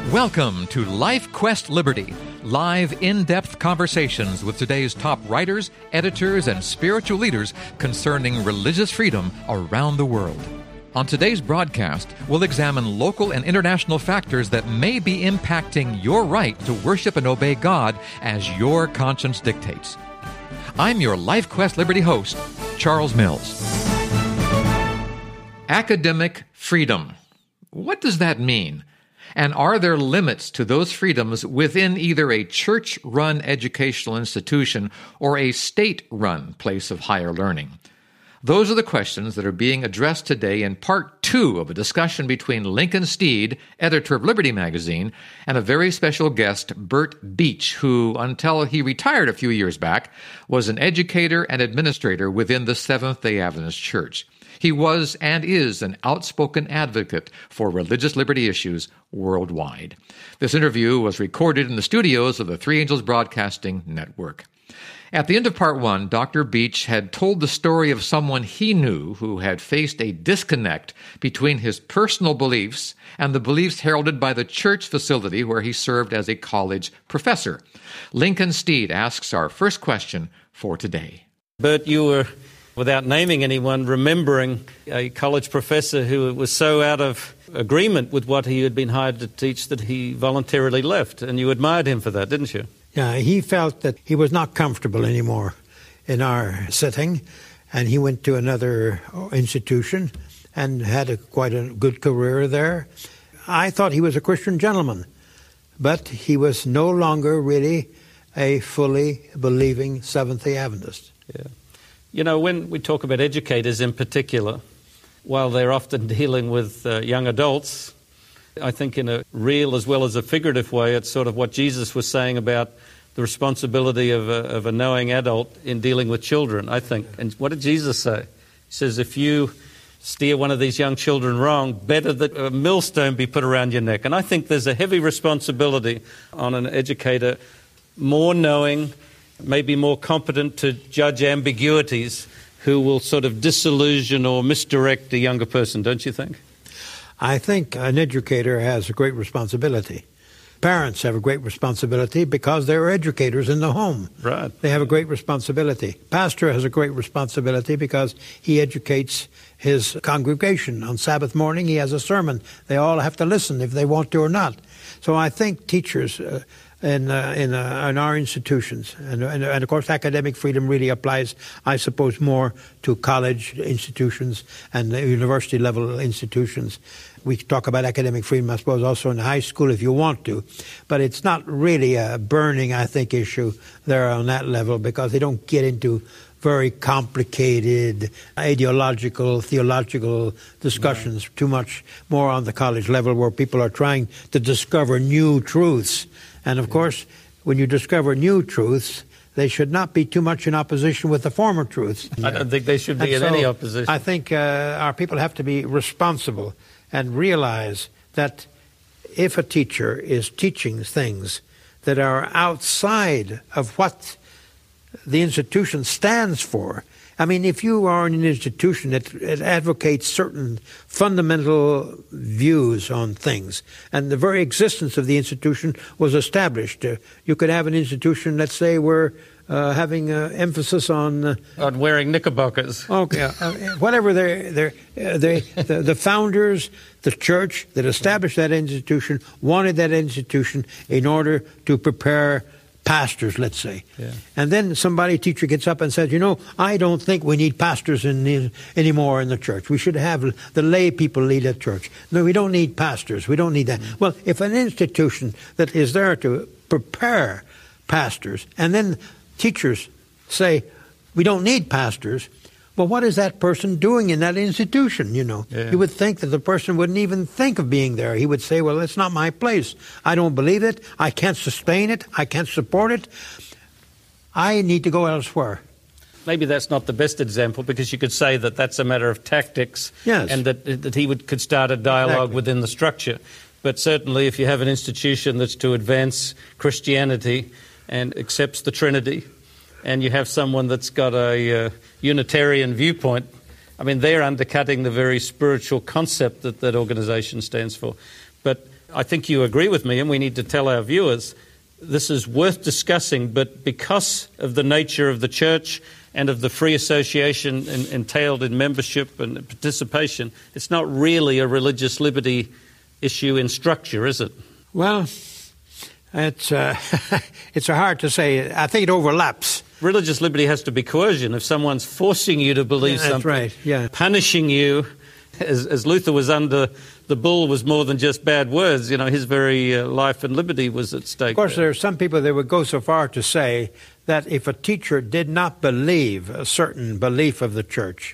Welcome to Life Quest Liberty, live in-depth conversations with today's top writers, editors, and spiritual leaders concerning religious freedom around the world. On today's broadcast, we'll examine local and international factors that may be impacting your right to worship and obey God as your conscience dictates. I'm your Life Quest Liberty host, Charles Mills. Academic freedom. What does that mean? And are there limits to those freedoms within either a church-run educational institution or a state-run place of higher learning? Those are the questions that are being addressed today in part 2 of a discussion between Lincoln Steed, editor of Liberty Magazine, and a very special guest, Bert Beach, who, until he retired a few years back, was an educator and administrator within the Seventh-day Adventist Church. He was and is an outspoken advocate for religious liberty issues worldwide. This interview was recorded in the studios of the Three Angels Broadcasting Network. At the end of part 1, Dr. Beach had told the story of someone he knew who had faced a disconnect between his personal beliefs and the beliefs heralded by the church facility where he served as a college professor. Lincoln Steed asks our first question for today. Bert, you were, without naming anyone, remembering a college professor who was so out of agreement with what he had been hired to teach that he voluntarily left, and you admired him for that, didn't you? Yeah, he felt that he was not comfortable anymore in our setting, and he went to another institution and had quite a good career there. I thought he was a Christian gentleman, but he was no longer really a fully believing Seventh-day Adventist. Yeah. You know, when we talk about educators in particular, while they're often dealing with young adults, I think in a real as well as a figurative way, it's sort of what Jesus was saying about the responsibility of a knowing adult in dealing with children, I think. And what did Jesus say? He says, if you steer one of these young children wrong, better that a millstone be put around your neck. And I think there's a heavy responsibility on an educator, more knowing, maybe more competent to judge ambiguities, who will sort of disillusion or misdirect a younger person, don't you think? I think an educator has a great responsibility. Parents have a great responsibility because they're educators in the home. Right. They have a great responsibility. Pastor has a great responsibility because he educates his congregation. On Sabbath morning, he has a sermon. They all have to listen if they want to or not. So I think teachers in our institutions, and of course academic freedom really applies, I suppose, more to college institutions and university level institutions. We talk about academic freedom, I suppose, also in high school if you want to, but it's not really a burning, I think, issue there on that level because they don't get into very complicated ideological, theological discussions, too much more on the college level where people are trying to discover new truths. And of course, when you discover new truths, they should not be too much in opposition with the former truths. I don't think they should be in any opposition. I think our people have to be responsible and realize that if a teacher is teaching things that are outside of what the institution stands for. I mean, if you are in an institution that advocates certain fundamental views on things, and the very existence of the institution was established, you could have an institution, let's say, where having emphasis on wearing knickerbockers. Okay, whatever the founders, the church that established that institution wanted that institution in order to prepare pastors, let's say. Yeah. And then a teacher gets up and says, I don't think we need pastors anymore in the church. We should have the lay people lead a church. No, we don't need pastors. We don't need that. Mm-hmm. Well, if an institution that is there to prepare pastors, and then teachers say, we don't need pastors, well, what is that person doing in that institution, Yeah. You would think that the person wouldn't even think of being there. He would say, well, it's not my place. I don't believe it. I can't sustain it. I can't support it. I need to go elsewhere. Maybe that's not the best example because you could say that that's a matter of tactics. Yes. And that he could start a dialogue within the structure. But certainly if you have an institution that's to advance Christianity and accepts the Trinity, and you have someone that's got a Unitarian viewpoint, I mean, they're undercutting the very spiritual concept that organization stands for. But I think you agree with me, and we need to tell our viewers this is worth discussing, but because of the nature of the church and of the free association entailed in membership and participation, it's not really a religious liberty issue in structure, is it? Well, it's hard to say. I think it overlaps. Religious liberty has to be coercion. If someone's forcing you to believe that's something, right, yeah. Punishing you, as Luther was under, the bull was more than just bad words. His very life and liberty was at stake. Of course, there are some people that would go so far to say that if a teacher did not believe a certain belief of the church,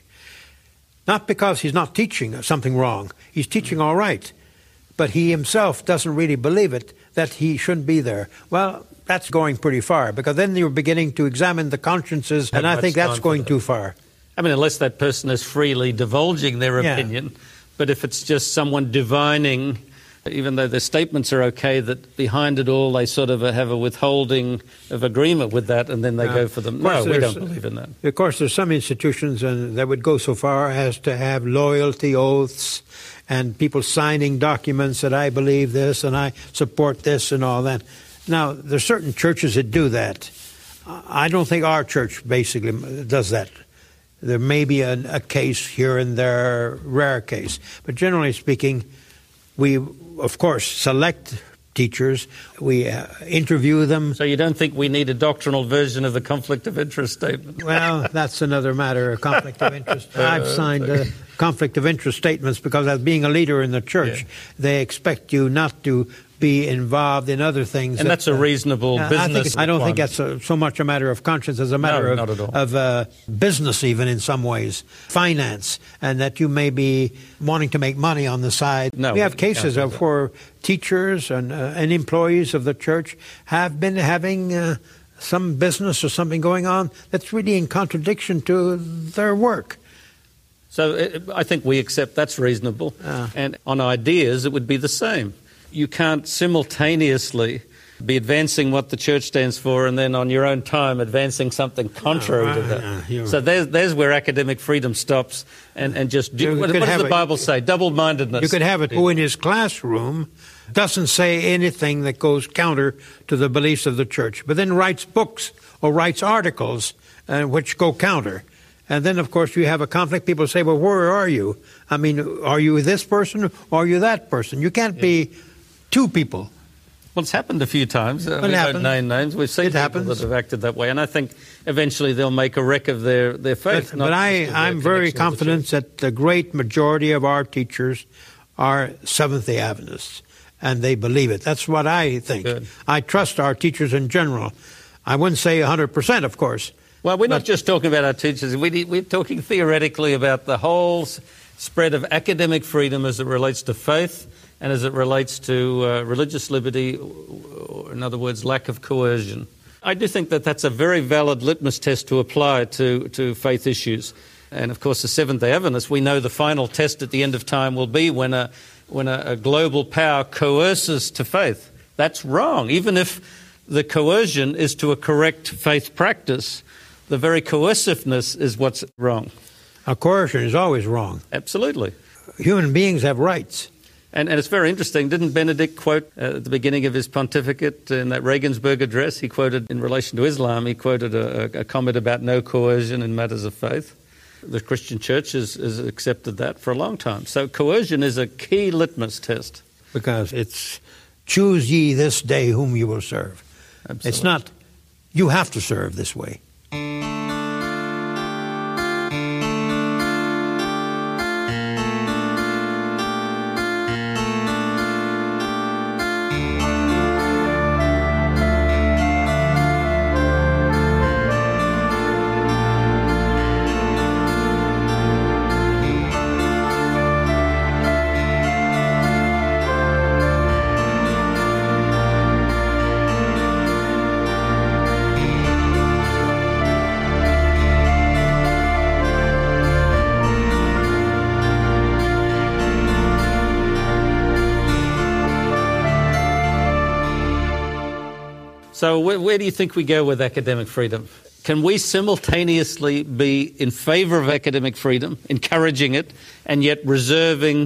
not because he's not teaching something wrong, he's teaching all right, but he himself doesn't really believe it, that he shouldn't be there. Well, that's going pretty far, because then you're beginning to examine the consciences, and I think that's going too far. I mean, unless that person is freely divulging their opinion, but if it's just someone divining, even though their statements are okay, that behind it all they sort of have a withholding of agreement with that, and then they go for them. No, we don't believe in that. Of course, there's some institutions that would go so far as to have loyalty oaths and people signing documents that I believe this and I support this and all that. Now, there's certain churches that do that. I don't think our church basically does that. There may be a case here and there, rare case. But generally speaking, we, of course, select teachers. We interview them. So you don't think we need a doctrinal version of the conflict of interest statement? Well, that's another matter, a conflict of interest. I've signed conflict of interest statements because as being a leader in the church, they expect you not to be involved in other things. And that's a reasonable business I don't think that's so much a matter of conscience as a matter of business even in some ways, finance, and that you may be wanting to make money on the side. No, we have cases of where teachers and employees of the church have been having some business or something going on that's really in contradiction to their work. So I think we accept that's reasonable. And on ideas, it would be the same. You can't simultaneously be advancing what the church stands for and then on your own time advancing something contrary to that. So there's where academic freedom stops and just what does the Bible say? Double-mindedness. You could have it who in his classroom doesn't say anything that goes counter to the beliefs of the church, but then writes books or writes articles which go counter. And then, of course, you have a conflict. People say, well, where are you? I mean, are you this person or are you that person? You can't be two people. Well, it's happened a few times. We don't name names. We've seen people that have acted that way. And I think eventually they'll make a wreck of their faith. But I'm very confident that the great majority of our teachers are Seventh-day Adventists, and they believe it. That's what I think. Good. I trust our teachers in general. I wouldn't say 100%, of course. Well, we're not just talking about our teachers. We're talking theoretically about the whole spread of academic freedom as it relates to faith and as it relates to religious liberty, or in other words, lack of coercion. I do think that that's a very valid litmus test to apply to faith issues. And, of course, the Seventh-day Adventists, we know the final test at the end of time will be when a global power coerces to faith. That's wrong. Even if the coercion is to a correct faith practice, the very coerciveness is what's wrong. Coercion is always wrong. Absolutely. Human beings have rights. And it's very interesting. Didn't Benedict quote at the beginning of his pontificate in that Regensburg address, he quoted in relation to Islam, he quoted a comment about no coercion in matters of faith. The Christian church has accepted that for a long time. So coercion is a key litmus test. Because it's choose ye this day whom you will serve. Absolutely. It's not you have to serve this way. So where do you think we go with academic freedom? Can we simultaneously be in favor of academic freedom, encouraging it, and yet reserving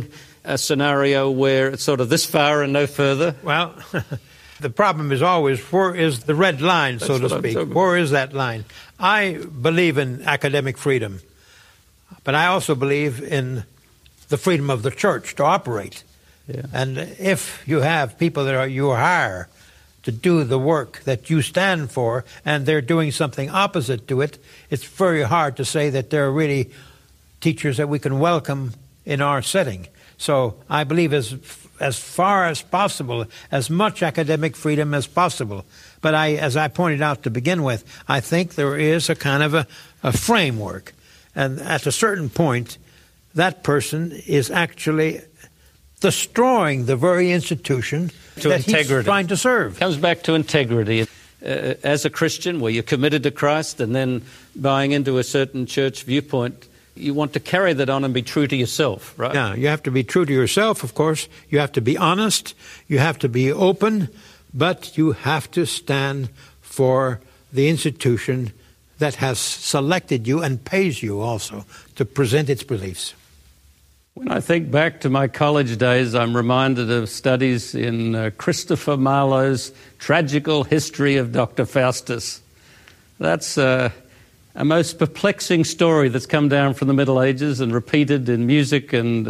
a scenario where it's sort of this far and no further? Well, the problem is always, where is the red line, so to speak? Where is that line? I believe in academic freedom, but I also believe in the freedom of the church to operate. Yeah. And if you have people that you hire to do the work that you stand for, and they're doing something opposite to it, it's very hard to say that they're really teachers that we can welcome in our setting. So I believe as far as possible, as much academic freedom as possible. But as I pointed out to begin with, I think there is a kind of a framework. And at a certain point, that person is actually destroying the very institution that he's trying to serve. Comes back to integrity. As a Christian, where you're committed to Christ and then buying into a certain church viewpoint, you want to carry that on and be true to yourself, right? Yeah, you have to be true to yourself, of course. You have to be honest. You have to be open. But you have to stand for the institution that has selected you and pays you also to present its beliefs. When I think back to my college days, I'm reminded of studies in Christopher Marlowe's tragical history of Dr. Faustus. That's a most perplexing story that's come down from the Middle Ages and repeated in music and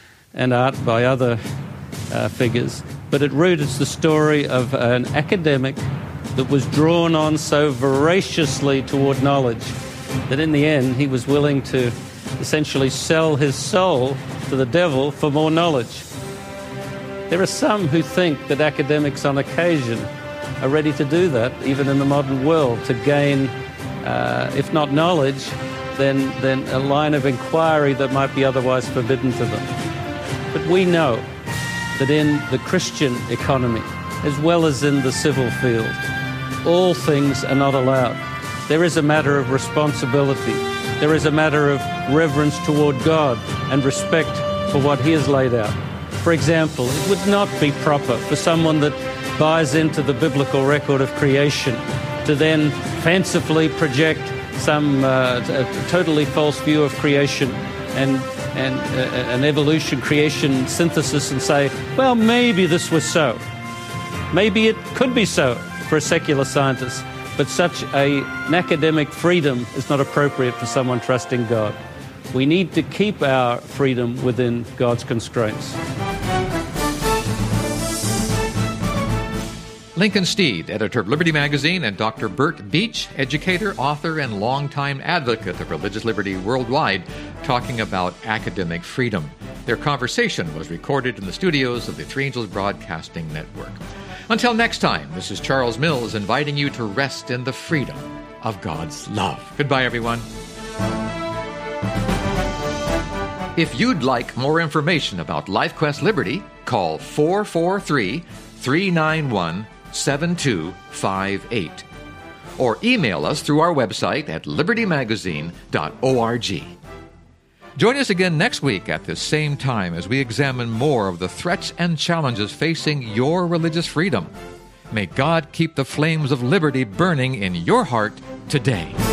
art by other figures. But at root, it's the story of an academic that was drawn on so voraciously toward knowledge that in the end he was willing to essentially sell his soul to the devil for more knowledge. There are some who think that academics on occasion are ready to do that, even in the modern world, to gain, if not knowledge, then a line of inquiry that might be otherwise forbidden to them. But we know that in the Christian economy, as well as in the civil field, all things are not allowed. There is a matter of responsibility. There is a matter of reverence toward God and respect for what He has laid out. For example, it would not be proper for someone that buys into the biblical record of creation to then fancifully project some totally false view of creation and an evolution, creation, synthesis and say, well, maybe this was so. Maybe it could be so for a secular scientist. But such an academic freedom is not appropriate for someone trusting God. We need to keep our freedom within God's constraints. Lincoln Steed, editor of Liberty Magazine, and Dr. Bert Beach, educator, author, and longtime advocate of religious liberty worldwide, talking about academic freedom. Their conversation was recorded in the studios of the Three Angels Broadcasting Network. Until next time, this is Charles Mills inviting you to rest in the freedom of God's love. Goodbye, everyone. If you'd like more information about LifeQuest Liberty, call 443-391-7258 or email us through our website at libertymagazine.org. Join us again next week at this same time as we examine more of the threats and challenges facing your religious freedom. May God keep the flames of liberty burning in your heart today.